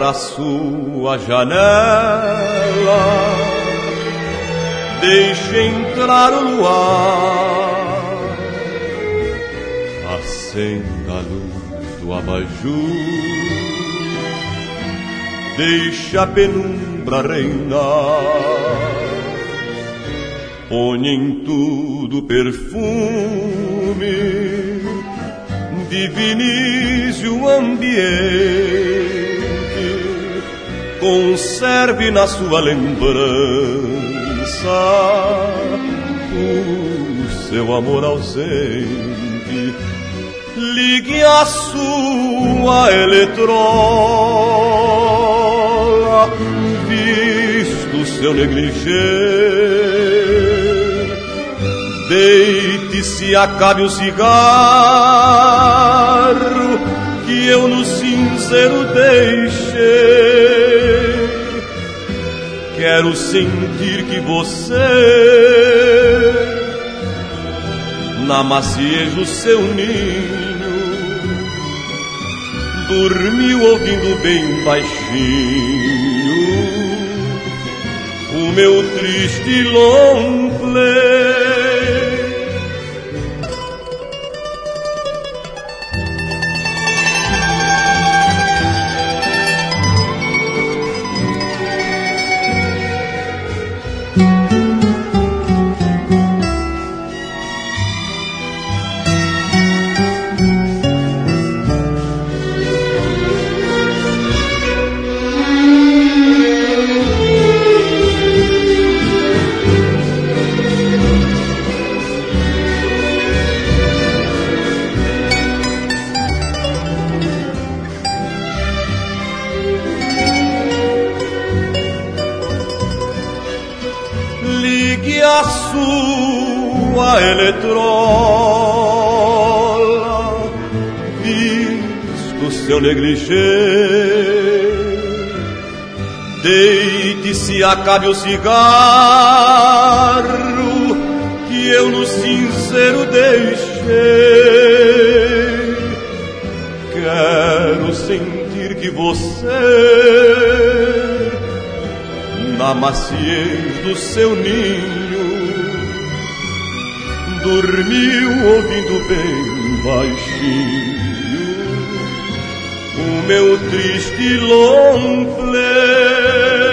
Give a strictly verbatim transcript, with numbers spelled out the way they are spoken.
abra sua janela, deixe entrar o luar, acenda a luz do abajur, deixe a penumbra reinar, põe em tudo perfume, divinize o ambiente, conserve na sua lembrança o seu amor ausente, ligue a sua eletrola, vista o seu negligê, deite-se, acabe o cigarro que eu no cinzeiro deixei. Quero sentir que você, na maciez do seu ninho, dormiu ouvindo bem baixinho o meu triste long play. Eletrola, visto o seu negligê, deite-se, acabe o cigarro que eu no cinzeiro deixei. Quero sentir que você, na maciez do seu ninho, dormiu ouvindo bem baixinho o meu triste long play.